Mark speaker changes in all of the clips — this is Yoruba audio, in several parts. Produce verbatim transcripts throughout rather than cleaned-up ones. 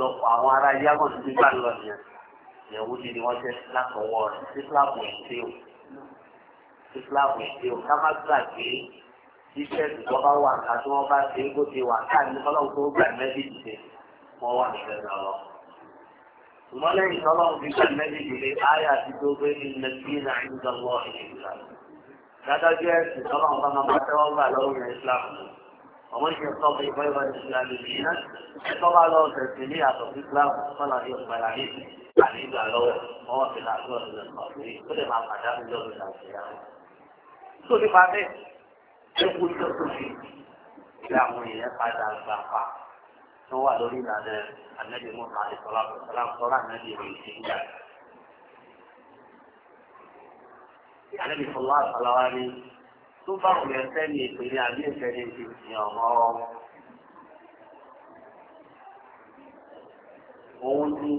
Speaker 1: ọ̀pọ̀lọpọ̀ àwọn ará yámọ̀ tó ti bá lọ nìyẹn ìyẹ̀wò ti ni wọ́n jẹ́ látọwọ́ rẹ̀ sísíláàmù èdè o sísíláàmù èdè o ká má gbàgbé iṣẹ́ ìjọba wà ká tí wọ́n bá ṣe é bó ti wà káàdì ọlọ́run tó gbà mẹ́bí dìde wọ́n wà nílẹ̀ náà lọ. ìmọ̀lẹ́ ìtọ́lọ́run fi gbà mẹ́bí dìde ayé àti tó gbé ní nàìjíríà náà ń dánwọ́ ìṣèlú. dádájú ẹ̀sìn tọ́lọ́run bá máa bá tẹ́wọ́ gbà lọ́rùn ní islam. ọmọ ìṣe sọ́ọ̀bù ìfọ́ ìwà ìṣẹ̀lẹ̀ àlejò náà ẹ̀tọ́ bá lọ tẹ̀sí ní àtọ̀ sí islam fọlá ní ọ̀gbàlá ní àní ìgbà lọ́wọ́ ọwọ́ fi là lọ́ọ̀ sílẹ̀ kọ̀ọ̀tì ó lè máa pàdánù lọ́rùn nàìjíríà. tó nípa bẹ́ẹ̀ ẹkú tó tó fi ṣe àwọn èèyàn padà gbà pa tó wà lórí ìlànà ànábì mọ́tò àdìsọ́lá sọ́lá sọ́lá ànábì rẹ̀ ṣe ń jà. ànábì sọ́lá àtàláwá ní tó bá wù ẹ́ sẹ́ni ìpínlẹ̀ àbí ìfẹ́ni ti fi hàn mọ́ òun ní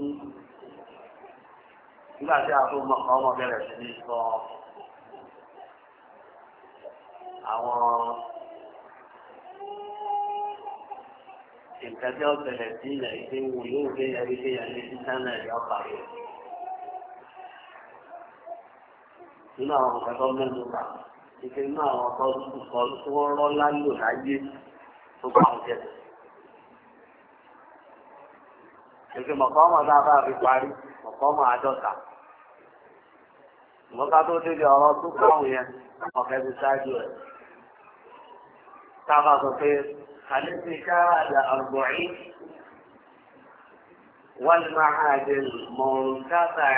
Speaker 1: nígbà tí a tó mọ̀ ọmọ bẹ̀rẹ̀ sí ní sọ àwọn nǹkan tí ó bẹ̀rẹ̀ sí ilẹ̀ ìdí wù yóò gbé ẹrí gbé ẹrí sí sánà ẹ̀yọ́ pàrọ̀. nínú àwọn nǹkan tó mẹ́nu bà ike nínú àwọn tó kọ́ tí wọ́n rọ́ lálò láyé tó bá wọn jẹ́. èké mọ̀kọ́ ọmọ tá a bá fi parí mọ̀kọ́ ọmọ àádọ́ta. ìmọ̀ká tó dédé ọ̀rọ̀ tó kọ́ àwọn yẹn ọ̀kẹ́ ti ṣáájú ẹ̀. كما تصير الاستشارة الأربعين والمعاد المنقطع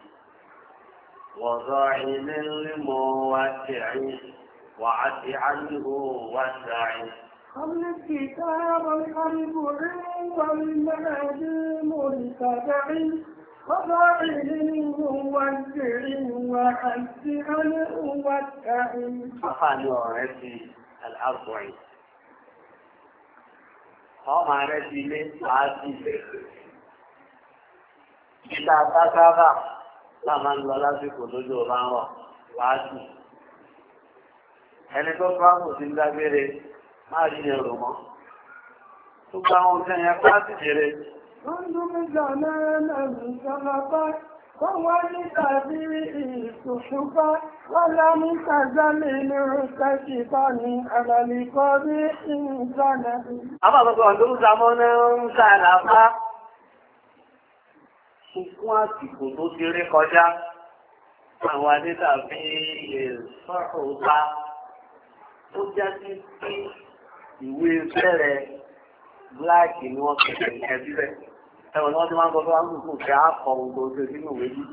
Speaker 1: وظاهر الموسع وعد عنه وسع
Speaker 2: الكتاب الأربعين والمعاد المنقطع وظاهر الموسع وعد عنه وسع
Speaker 1: الأربعين هم عرفي لي عادي إذا تكابا لمن لولا في كتوجو رانوا عادي ẹni tó bá mú sí lágbére máa rí ẹrù mọ́ tó bá wọn tẹ́ yẹn pàtì jẹrẹ
Speaker 2: wọ́n ló mẹ́jọ náà ìjọba wọ́n wá ní tàbí ìṣòṣùpá wọ́n lá ní tàzálẹ̀ ní rúkẹ́ṣìpá ní àgbàlìkọ́ bí ìjọ́nà.
Speaker 1: àbàbàbà ọ̀dọ́ ìjàmọ́ náà ń sàlàfá fún àsìkò tó ti rí kọjá àwọn adétàbí ìṣòṣùpá tó jásí sí ìwé bẹ̀rẹ̀ bláàkì ni wọ́n kẹ̀kẹ́ ìkẹ́ síbẹ̀. Ẹwọ̀n ni wọ́n ti máa ń gọ́gọ́ wá ń kùnkùn fẹ́ àkọ̀ ògbò tó sínú ìwé dúdú.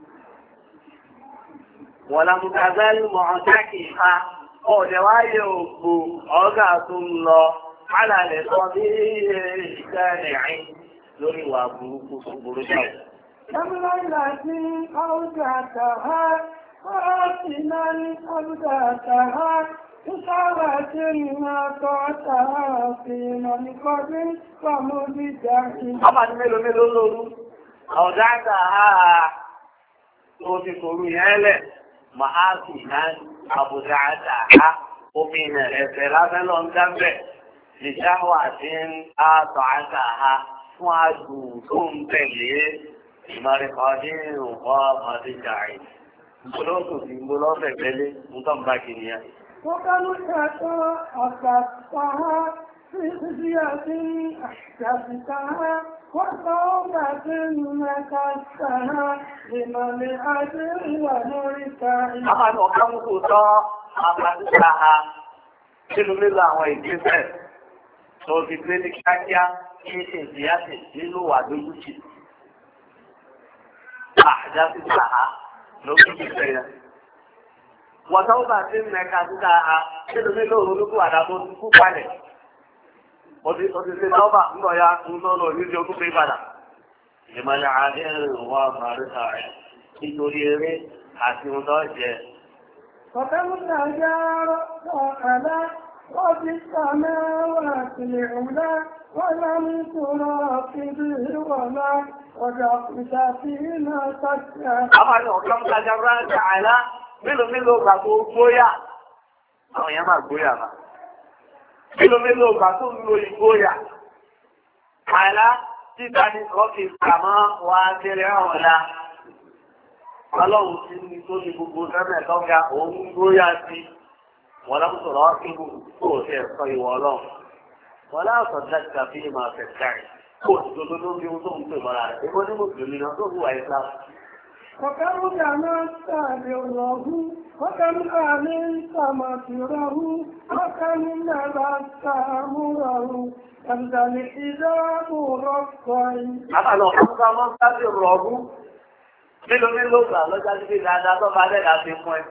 Speaker 1: Wọ̀n lámùtàzẹ́lì mọ̀ ọ̀tákì ìfà ọ̀dẹ̀ wáyé ògbò ọ̀gá tó ń lọ alàlẹ̀ sọ bí ìṣẹ́ rìn lórí ìwà burúkú tó burú jáwé.
Speaker 2: Ẹgbẹ́ ìlàjí ọ̀gá àtàhá, ọ̀rọ̀ náà ní ọ̀gá àtàhá, ìṣàwà tí ìrìnà tọ́ta fi mọ̀lẹ́kọ́dé pàmò jíjà ìlú.
Speaker 1: Ọmọ ní mélòó mélòó lóru, ọ̀gá àtàhá tó ti kòrò yẹn lẹ̀, màá sì náà àbùdá àtàhá, omi ẹ̀fẹ̀ lábẹ́ lọ ń dábẹ̀, ìṣàwà tí ń àtọ̀ àtàhá fún àdùn tó ń tẹ̀lé ìmọ̀lẹ́kọ́dé nǹkan ọmọdé jà ìlú. Ìgbòlóòtò sí ìgbòlóòfẹ̀ pẹ́lẹ́ ń tọ́ bá kìnìyàn.
Speaker 2: وكانت أخذتها في خزية أحدثتها وصوبة مكستها لمن أجل ونرتاح.
Speaker 1: أخذ وكمتها أخذتها nínú nílò àwọn ìgbésẹ̀ tó ti gbé ní kíákíá kí ìsìyàsì nínú wà lójútì. Àjásíta lókè ìgbésẹ̀ wọ́n tó bá ti ń mẹ́ka síta a nínú nílò olókù àdàbò ti kú palẹ̀. Ó ti ṣe lọ́bà ń lọ ya ń lọ́nà oníṣẹ́ ogún pé padà. Ìmọ̀lẹ̀ àdéhùn wa màríta rẹ̀ nítorí eré àti ohun tó jẹ.
Speaker 2: Ọ̀kẹ́mùsà yára ọ̀kàdá wọ́n ti sàmẹ́ wà sílẹ̀ òun wọ́n lámú kúrò kìdí ìwọ̀lá ọjà ìṣàfihàn sàkíyà.
Speaker 1: Àwọn ọ̀kẹ́mùsà yára ọ̀kàdá mélòó mélòó gbà tó gbóyà àwọn èèyàn máa gbóyà máa mélòó mélòó gbà tó ń lo ìgbóyà àìlá títa ní kọ́kì àmọ́ wà á kéré ọ̀hún la. Ọlọ́run ti ní tó ní gbogbo sẹ́mẹ̀ tọ́ga òun gbóyà sí. Wọ́n lọ́kùn sọ̀rọ̀ ọ́kìbù kó o ṣe ẹ̀kọ́ ìwọ ọlọ́run. Wọ́n láàtọ̀ dájú àfi ìmọ̀ ọ̀fẹ́ káì. Kó o sì dodo ló ń bí ohun tó ń pè mọ́ra rẹ̀. Èkó ní mùsùlùmí náà tó hùwà ìsìlámù.
Speaker 2: وكم جنست بره وكم آمنت مطره وكم نبت أمره كم ذا الحجاب رفعي.
Speaker 1: Àbálọ̀ ọ̀pọ̀ ọmọ ń sábẹ̀ rọ̀rú. Mélòó mélòó gbà lọ́jà sí pé dáadáa tó bá dẹ́dà fi fún ẹ.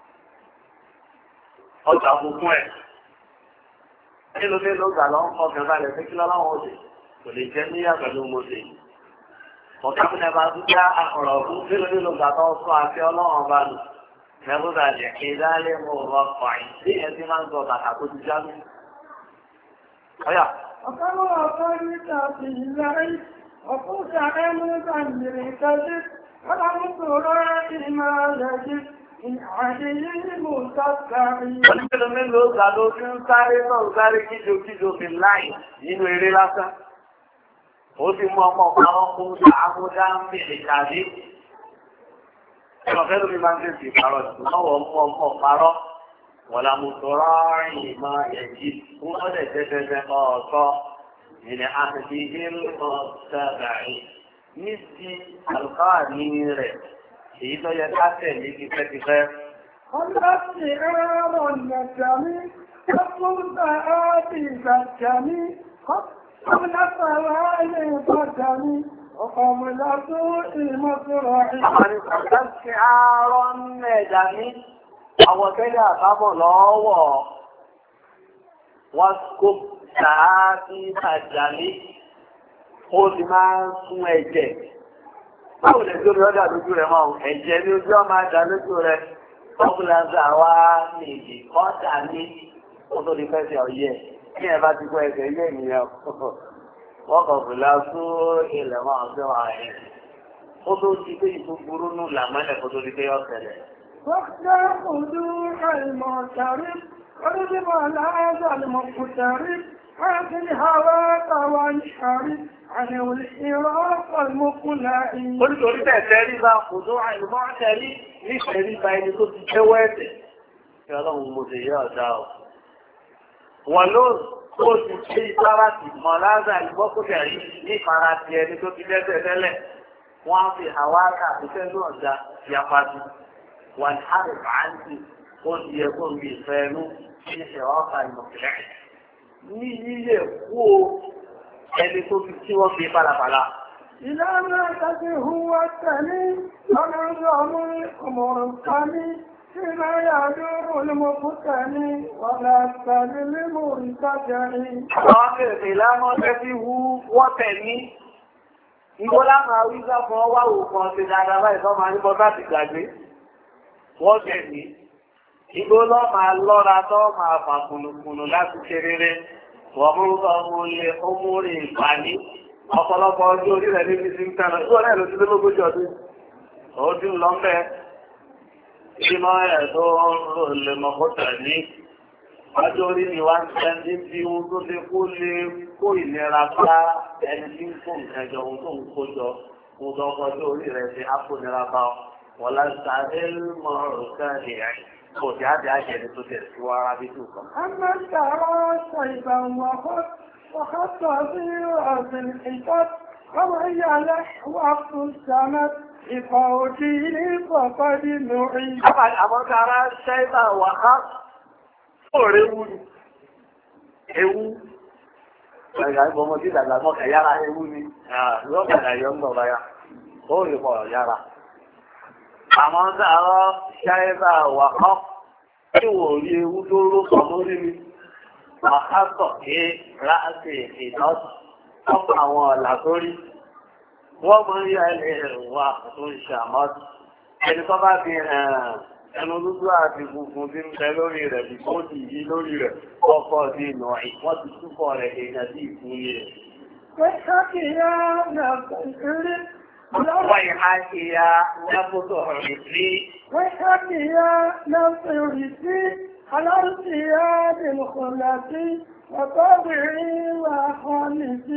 Speaker 1: Ọjà kò fún ẹ. Mélòó mélòó gbà lọ́ ń kọ́ kẹ́ balẹ̀ pé kí lọ́láwọ̀ òde kò lè jẹ́ níyà pẹ̀lú mọ́tò. Ọ̀kàmù nẹ̀bà tó já àkọ̀rọ̀ ọ̀gbùn mélòó mélòó gbà tó sọ àfi ọlọ́run ọba lò. Mẹ́bùdà lè ké dálé mọ́ ọ̀rọ̀ fàáyì. Bí ẹ ti máa ń sọ bàtà tó ti já lù. Ọ̀yà.
Speaker 2: وكم أخرجت في الليل وقلت أمرا للكذب ولم تراعي ما يجب من عدل مستقيم.
Speaker 1: Mélòó mélòó gbà ló ti ń sáré náà sáré kíjokíjo fi láì nínú eré lásán. Ó ti mú ọmọ ọ̀pọ̀ fún àmúdá ń bèèrè tàbí ẹ̀mọ̀fẹ́ lórí máa ń tèsì ìparọ̀ ìtùnáwọ̀ mú ọmọ ọ̀parọ̀ wọ̀n lámùsọ̀rọ̀ ìmọ̀ ẹ̀jì fún ọdẹ̀ tẹ́tẹ́tẹ́ ọ̀ọ̀tọ́ ìrìn àti ìlú ọ̀sẹ̀bàrí ní ti àlùkáwà ní rẹ̀ èyí tó yẹ ká tẹ̀lé tipẹ́tipẹ́.
Speaker 2: ọlọ́sì ẹ̀rọ ìgbàjàmí ọkùnrin àti ìgbàjàmí قبل صلاة القدم وقبل سوء مصرع.
Speaker 1: استشعار الندم أو كذا قبل الله واسكب ساعاتي الدم ó ti máa ń sún ẹ̀jẹ̀. Báwo lè tó rí ọjà lójú rẹ̀ máa ẹ̀jẹ̀ ní ojú ọmọ àjà lójú rẹ̀ ọkùnláńsà wá ní ìdí kọ́ta ní ó tó di fẹ́sẹ̀ ọ̀yẹ́. Ní ẹ̀bá ti kọ́ ẹ̀sẹ̀ ilé ènìyàn wọ́n kọ̀ fìlà sún ilẹ̀ máa ń fẹ́ wà ẹ̀. Ó tó ti pé ìtú burú nù làmọ́lẹ̀ kó tó di pé ọ̀sẹ̀lẹ̀.
Speaker 2: Wọ́n ojú àìmọ̀ tàrí, orí bí wọ́n láàájọ́ àlùmọ̀ kò tàrí, wọ́n ti ní àwọn àtàwà ìṣàrí.
Speaker 1: Oríṣiríṣi ẹ̀fẹ́ rí bá kòdó àìlúmọ́ àtẹ́rí nífẹ̀ẹ́ rí bá ẹni tó ti jẹ́wọ́ ẹ̀ṣẹ̀. Kí ọlọ́run mo ṣe yẹ́ ọ̀dá ọ̀. Wọ́n ló tó ti ṣe ìsára ti mọ̀ láàzà ìgbọ́kùnrin rí ní ìfara ti ẹni tó ti lẹ́sẹ̀ tẹ́lẹ̀. Wọ́n á fi àwárà àtúnṣẹ́ náà já yapati. Wọ́n ní àrùn bàáńtì ó ti yẹ kó ń bí ìfẹ́ ẹnu ní ìṣẹ̀wọ́fà ìmọ̀kìlẹ̀. Ní yíyẹ kú ẹni tó fi tí wọ́n fi pàlàpàlà.
Speaker 2: Ìlànà ìtàkì huwa tẹ̀lé ọlọ́rọ̀ ọmọ ọmọrùn kàní tí máa yàjú olùmọ̀kú tẹ̀lé wọ́lá tẹ̀lé mímú ìtàkì.
Speaker 1: Àwọn akẹ́rẹ̀ ìlànà tẹ́sí hu wọ́n tẹ̀lé. Ìgbó lámàá wíjá fún ọwá òkan ti dáadáa báyìí tó máa ní bọ́ láti gbàgbé. Wọ́n tẹ̀lé. Ìgbó lọ́ máa lọ́ra tó máa fà kùnùkùnù láti ṣe rere. Wọ́n mú ọmọ ilé ọmọ orí ìpàní ọ̀pọ̀lọpọ̀ ọjọ́ orí rẹ̀ níbi tí ń tẹ́lọ. Ìwọ̀n náà ló ti lé lógójì ọdún. Ọdún lọ mẹ́ ìmọ̀ ẹ̀ tó lè mọ̀kọ́tà ní ọjọ́ orí ni wá ń tẹ́ ní bí ohun tó lè kó lè kó ìlera bá ẹni tí ń kó nǹkan jọ ohun tó ń kó jọ ohun tó ọjọ́ orí rẹ̀ ti á kó nira bá wọn láti sáré mọ̀ ọ̀rọ̀ rẹ̀. Kò tí á di àjẹ́ni tó tẹ̀ sí wá rábí tó kàn.
Speaker 2: A máa tààrà ṣàìbà wàhátà sí ọ̀sìn ìtọ́, ọmọ ìyàlẹ́ wà fún ṣàmẹ́ ìfà òjì ní pọ̀pọ̀ nínú rí.
Speaker 1: Àwọn tààrà ṣàìbà wàhátà fòrè wú ni. Ewu. Ẹ̀yà ìgbọmọ sí ìdàgbà mọ́ kẹ̀yára ewu ni. Lọ́kàdà yọ ń gbọ̀ báyá. Ó rí pọ̀ yára. Àwọn tààrà ṣàìbà wàhátà tí wò rí ewu tó ró sọ lórí mi. Àkásọ̀ kí ráàsì ìtọ́sí ọ̀pọ̀ àwọn ọ̀là sórí. Wọ́n mọ́ ń yá ilẹ̀ wà tó ń ṣàmọ́sí. Ẹni tó bá fi ẹnu dúdú àti funfun tí ń bẹ lórí rẹ̀ bí kó ti yí lórí rẹ̀ kọ́kọ́ sí ìnà ìwọ́n ti túbọ̀ rẹ̀ èèyàn sí ìfúnni rẹ̀. ويحكيا نفسه الرسلي
Speaker 2: ويحكيا نفسه الرسلي على ارتياد الخلق وطبعي وخالصي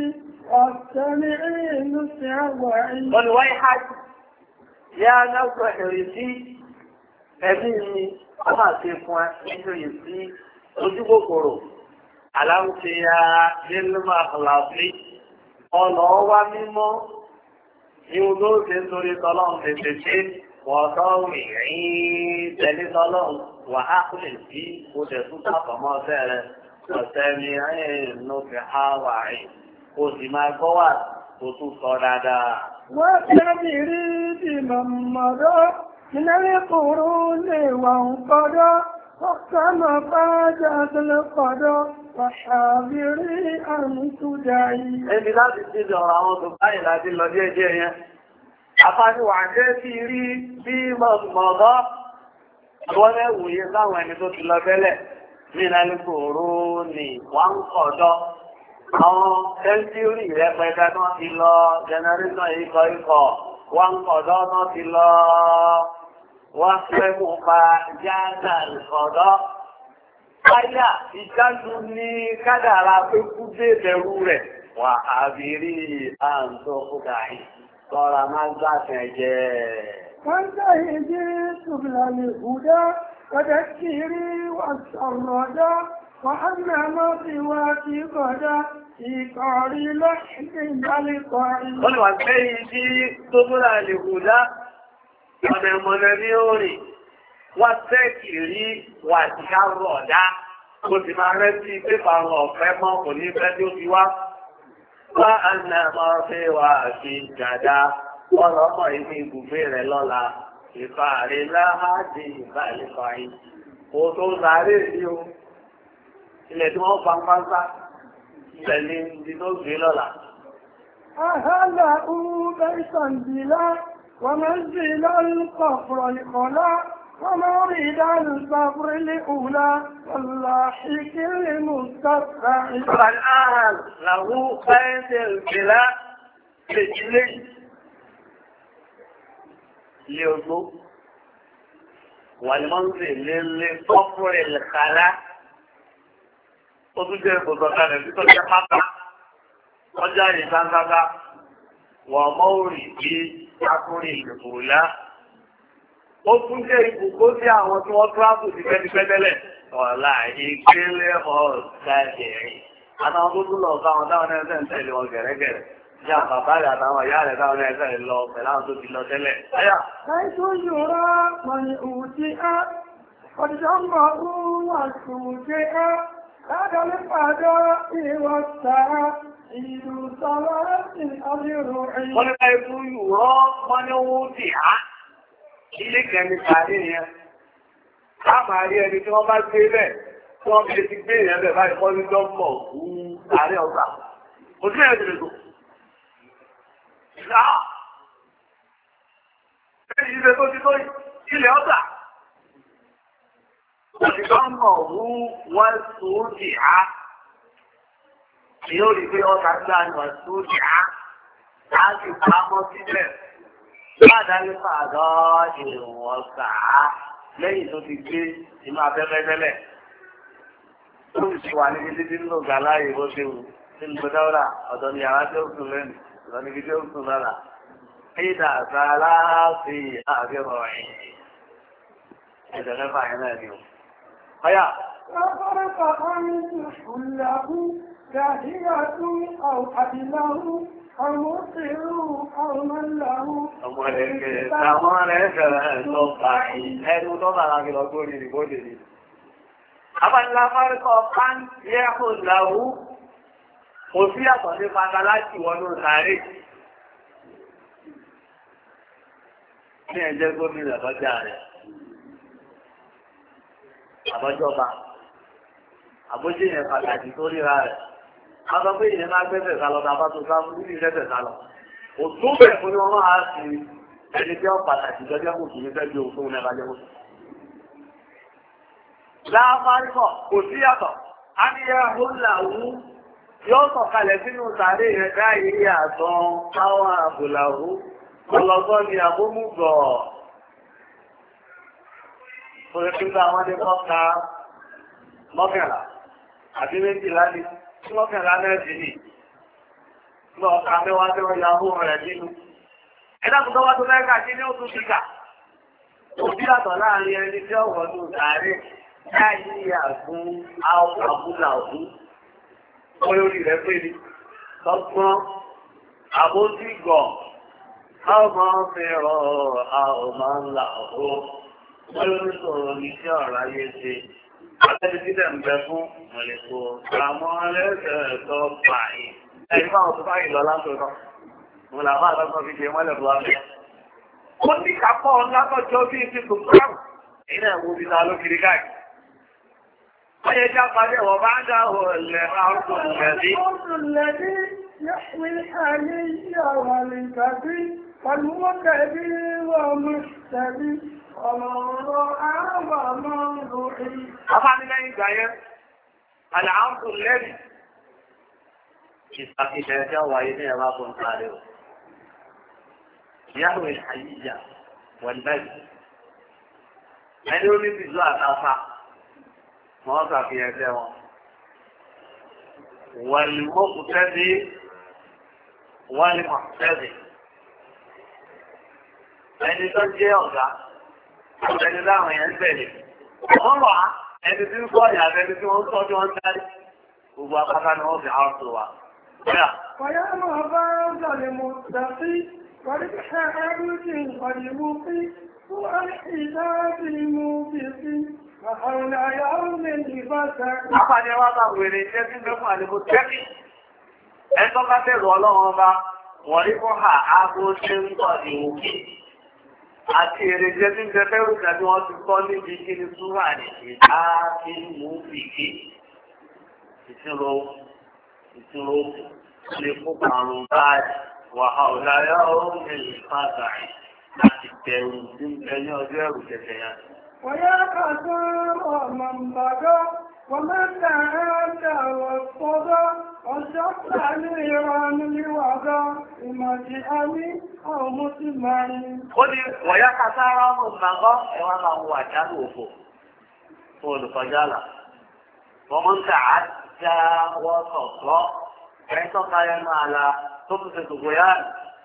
Speaker 2: والسمع نسع وعي.
Speaker 1: والويحك يا نفس حريتي أبيني أما سيكون حريتي ojúkòkòrò aláwùsíyá nílùú àkàlàfí ọlọ́wà mímọ́ ní olóògbé torí tọ́lọ́run tètè ṣe wọ̀tọ́wì rí tẹ̀lé tọ́lọ́run wà á kúlè sí oṣù tó sàfọ̀mọ́ sẹ́rẹ̀ ọ̀sẹ̀ ní ẹ̀yìn ló fi há wà rí o sì máa gbọ́ wà tó tún sọ dáadáa.
Speaker 2: wọ́n tẹ́lẹ̀ rí bí mọ̀mọ́dọ́ nílẹ̀ kúrú lè wà ń kọ́dọ́ ọ̀sánà bá jáde lẹ́kọ̀dọ́ wàhálìrí àmì tó dáyé.
Speaker 1: ẹbí láti ṣe ọ̀rọ̀ àwọn tó báyìí láti lọ díẹ̀ díẹ̀ yẹn. àfáàníwà jẹ́ sí rí bí mọ̀mọ́dọ́ wọ́n mẹ́wùyé láwọn ẹni tó ti lọ bẹ́lẹ̀ ní ìlànà kòrò ní wọ́n ń kọ̀dọ́ àwọn sẹ́ńtírì rẹpẹtẹ náà ti lọ jẹnẹrétọ̀ ikọ̀ ikọ̀ wọ́n ń kọ̀dọ́ náà ti lọ wọ́n fẹ́ mú pa jáàdà ìkọ̀dọ́ káyà ìjájú ní kádàrà pé kú dé bẹ̀rù rẹ̀ wà àbírí àǹtó fúgà yìí lọ́ra máa gbáṣẹ̀ jẹ́
Speaker 2: wọ́n jáyé jẹ́ ṣùgbọ́n ìhùdá وذكري والسردا وأن ما سواك قدا في قاري لحد القاري.
Speaker 1: قل وسيدي سبل الهدى ọ̀nàmọ̀nà ní orí wá tẹ́kìrí wà tí ká rọ̀dá kò sì máa rẹ́sí pépà ọ̀fẹ́ mọ́ kò ní fẹ́ tí ó fi wá wá àná máa fẹ́ wà sí jàdá ọlọ́mọ ìní ibùgbé rẹ̀ lọ́la ìfààrí láhàdì ìbálẹ̀fàáyí kò tó sáré rí o ilẹ̀ tí wọ́n fa ń pásá ilẹ̀ ní ibi tó gbé lọ́la.
Speaker 2: أهلا بيتا بلا ومنزل القفر الخلا ومورد الصبر الأولى واللاحق المستفرع.
Speaker 1: فالآن له بيت البلا رجلي ليوضو والمنزل للقفر الخلا وتجد بطاقة بطاقة حقا ọjọ́ ìsáńsáńsá wọ̀n mọ́rì bí akúrin ìrìnkúrúlá ó tún jẹ́ ìbùkó sí àwọn tí wọ́n tíráàpù ti fẹ́ni pẹ́tẹ́lẹ̀ ọ̀la ìgbélé ọ̀gájẹ̀rin àtàwọn tó tún lọ sáwọn táwọn ẹ̀sẹ̀ ń tẹ̀lé wọn gẹ̀rẹ́gẹ̀rẹ́ ní àbàbá rẹ̀ àtàwọn ìyá rẹ̀ táwọn ẹ̀sẹ̀ lọ pẹ̀lú àwọn tó ti lọ tẹ́lẹ̀.
Speaker 2: حيث يرى من أوتئ قد جمعه والسوجئ هذا الفداء والسعى ìlú sọ́wọ́ sí ọdírò ẹ̀yìn.
Speaker 1: Wọ́n ní ká ikú yùrọ́ wọ́n ní owó tì á. Ilé kẹ́ni tàbí yẹn. Ká máa rí ẹni tí wọ́n bá gbé bẹ́ẹ̀ tí wọ́n fi ti gbé ìyẹn bẹ̀ báyìí kọ́ ní dọ́mọ̀ fún àárẹ̀ ọgbà. Kò sí ẹ̀jẹ̀ lẹ́gbọ̀n. Ìlà. Ẹni ilé tó ti tó ilẹ̀ ọgbà. Òṣìṣọ́mọ̀ fún wọ́n sùn tì á. Yóò rí pé ọta gbá ní ọ̀sùn ìyá láti pamọ́ sílẹ̀. Láàdáyé pàdọ́ ìwọ̀n sàá lẹ́yìn tó ti gbé inú afẹ́fẹ́ tẹ́lẹ̀. Tó ti wà níbi títí nínú gàláyé bó ṣe wù nínú gbẹdáwọ́dà ọ̀dọ̀ ni yàrá tí ó sùn lẹ́nu ọ̀dọ̀ níbi tí ó sùn lára. Ìdà sàlá fi àfihàn ẹ̀yìn. Ẹ̀jẹ̀ mẹ́fà yẹn náà ni o. Ọ̀yà.
Speaker 2: فَفَرَقَ عَنْهُ حُلَّهُ كاهية أو أبله أو مصر أو من له
Speaker 1: ọmọ ẹ̀kẹ́ àwọn ẹ̀kẹ́ tó pàáyí ẹni tó bá láti lọ górí ìbòdè ní. Abájúlá fárúkọ pán yẹ́kù láwú kò sí àtọ̀ ní pàtà láti wọnú sàárè. Ní ẹjẹ́ gómìnà lọ́jà rẹ̀, àbọ́jọba, àbójú yẹn pàtàkì tó ríra rẹ̀. A sọ pé ìyẹn máa gbẹ́sẹ̀ sálọ tàbá tó sáfún ní ìrẹ́sẹ̀ sálọ. Òtún bẹ̀ fún ní wọ́n máa sí ẹni tí ó pàtàkì jọjọ́ kò sí ní fẹ́ bí òfin ẹbá jẹ́ mọ́sí. Láàfáríkọ̀ kò sí yàtọ̀, a ní ẹ húnláwú yóò sọ̀kalẹ̀ sínú sàárè rẹ̀ káyìí àtàn táwọn àbùlàwú ọlọ́gbọ́n ni àbómúgọ̀. Fọ́rẹ́ pípa àwọn ọdẹ mọ́ka mọ́kànlá àti méjìlá ní tí wọ́n kàn lánàá sí ní lọ ọ̀ka mẹ́wàá tí wọ́n ya owó rẹ̀ nínú. ẹ̀dá kò tó wá tó fẹ́ kà sí ní oṣù kíkà. òbí àtọ̀ láàrin ẹni tí ọ̀wọ́ tó sàárè láì àgún àbúlà òkú. wọ́n lórí rẹ̀ pé ní tọ́gbọ́n àbójúgọ̀ ọmọ fẹ́ràn ọmọ ńlá ọ̀hó. wọ́n lórí sọ̀rọ̀ ní tí ọ̀rọ̀ ayé ṣe. Àtẹ́lẹ̀ tí dẹ̀ ń bẹ fún mọ̀lẹ́kọ̀ àwọn ẹlẹ́sẹ̀ tó pààyè. Ẹni fáwọn tó báyìí lọ látọ̀tọ̀. Mo là máa lọ́sọ̀ fi ṣe mọ́lẹ̀ fún wa bẹ́ẹ̀. Ó ní kápọ̀ látọ̀jọ́ bí ti tó gbáàrù. Èyí náà wo bí ta ló kiri káàkiri. Wọ́n yẹ já padì wọ̀ bá ń dá ọ̀lẹ̀ àrùn lẹ́bí. Afánilẹ́yìn ìgbà yẹn, àlàáfù lẹ́bí. Ìsàkíṣẹ́ ẹjọ́ wáyé ní ẹwà fún ààrẹ ò. Ìyáwó ìhàyíjà wọ̀n bẹ́ẹ̀. Ẹni ó ní bìzú àtàfà, wọ́n sàfihàn ẹgbẹ́ wọn. Wọ́n lè mọ́kù tẹ́bí, wọ́n lè mọ̀ tẹ́bí. Ẹni tó jẹ́ ọ̀gá, ẹni láwọn èèyàn tẹ̀lé. Wọ́n wà ẹni tí ń kọ́ ìyá ẹni tí wọ́n ń tọ́jú wọn dárí. Gbogbo apáta ni wọ́n fi àwọn tó wà.
Speaker 2: ويا مبارك للمتقين ولبحارج ولمقي والحساب الموفق وحول يوم البشر.
Speaker 1: Àpàdé wa bá wèrè iṣẹ́ tí ń bẹ fún àlèkò tẹ́kì. Ẹjọ́ bá bẹ̀rù ọlọ́run ọba, wọ́n rí fún ha aago ṣe ń tọ̀ ní òkè. Àti èrè jẹ́ tí ń bẹ bẹ́rù tàbí wọ́n ti kọ́ níbi kí ni túwà ní ìta kí mú fìkì. Ìṣirò ìṣirò lè kó àrùn báyìí wàhálà ọ̀láyà ọ̀hún èyí pàtàkì láti bẹ̀rù tí ń bẹ ní ọjọ́ ẹ̀rù kẹ̀kẹ́ yẹn.
Speaker 2: ويا كثير من بغى ومن تعادى والصدى وشق نيران لوغى مجئني أو مسمعي.
Speaker 1: قل ويا كثير من بغى وما هو أجل وفو قول فجالة ومن تعادى وصدى فإن تقايم على تبسط الغيان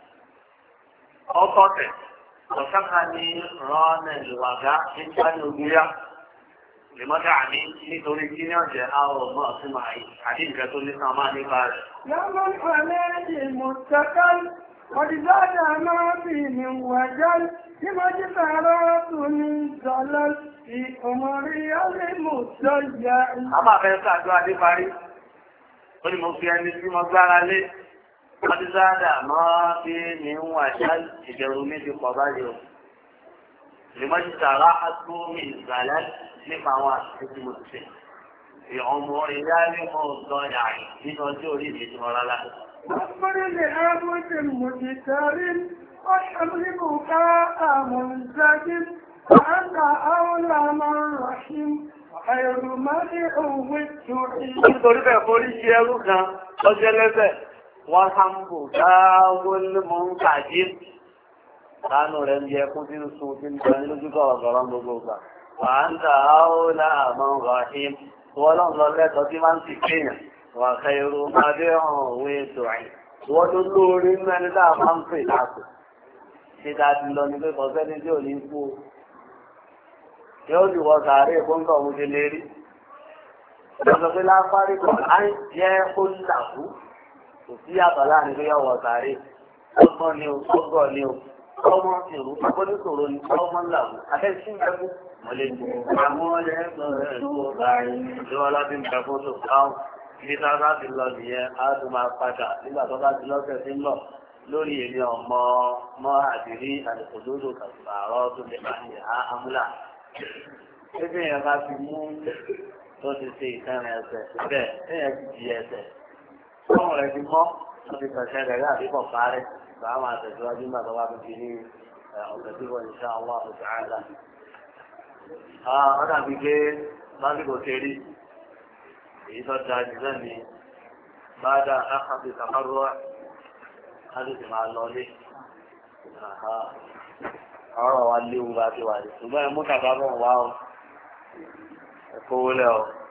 Speaker 1: أو تطع وشقني ران الوغى إن كان يقول لماذا عني nítorí kí ní ọ̀jẹ̀ àwọn ọmọ ọ̀sìn máa yìí àti ìjẹ́ tó ní sàmà nípa rẹ̀.
Speaker 2: Yàmọ́ àlẹ́ ìmọ̀tẹ́kán, ọ̀dìdájà máa fi ní wàján, tí mo jí tààrà tó ní ìjọlọ́ sí ọmọrí alẹ́mọ̀tọ́ yà.
Speaker 1: A máa fẹ́ sàjọ adé parí. Ó ní mo fi ẹni tí mo gbára lé. Ọ̀dìdájà máa fi ní wàján ìjẹ̀rù méjì pọ̀ báyìí o. Lèmọ́jì tààrà á tó mi ìgbàlẹ́ nípa àwọn àṣìṣe tí mo ti ṣe. Ìhọ̀mọ̀ ìyá ní mo sọ yàrá nínú ọjọ́ orí mi tí mo rárá.
Speaker 2: Ọ̀pọ̀lọpọ̀ lè ábúté mọ̀tí tàrí, ọ̀ṣọ́lẹ́bù ká àmọ̀ ìzájí, àádà áwọ́lá máa rọ̀ṣím, ẹ̀rù máa ní òwe tó ìlú.
Speaker 1: Nítorí bẹ́ẹ̀ forí ṣe ẹrú kan lọ́jọ́ lẹ́sẹ̀, wọ́n sáńbù káwọ́lé mọ́ ń kàjí. Láàánú rẹ̀ ń jẹ kún tí ń sun tí ń jẹ lójú gọ̀rọ̀gọ̀rọ̀ gbogbo gbà. وأنت أولى من رحيم ولن ظلت من سكينة وخير مدعو ويدعي ودلور من لا منفي العقل سيدات الله نبي قصد جو نفو يوجد وصاري كنت مجلري وقال لا فارق أن يقول له وفي أطلع نبي وصاري أصني وصغني ọmọ ìrù agbọ́dúkòrò ní ọmọ ńláwó akẹ́sìn ẹgbẹ́ mọ̀lẹ́gbẹ̀ àwọn ọlẹ́gbẹ̀ rẹ̀ tó báyìí ìjọba láti ń pẹ̀fún tó káwọn ibi tá bá ti lọ nìyẹn á tún máa padà nígbà tó bá ti lọ́sẹ̀ sí lọ lórí èmi ọmọ mọ́ àdìrí àdìkòdódò kàṣàrọ́ tó lè máa yẹ á amúlà pépé yẹn bá ti mú tó ti ṣe ìtẹ́rìn ẹsẹ̀ bẹ́ẹ̀ ẹ̀yẹ ti di ẹsẹ̀ ọmọ rẹ̀ ti mọ́ tó ti pẹ̀sẹ̀ rẹ̀ rí àbíkọ̀ parẹ́ فعما تزواج ما ضواب الدينين أصدقه إن شاء الله تعالى أنا بكي ما بكو تيري إذا جاجزني بعد أخذ تقرع هذا مع الله لي أرى والي وباتي والي ثم يموت أقرر واو قوله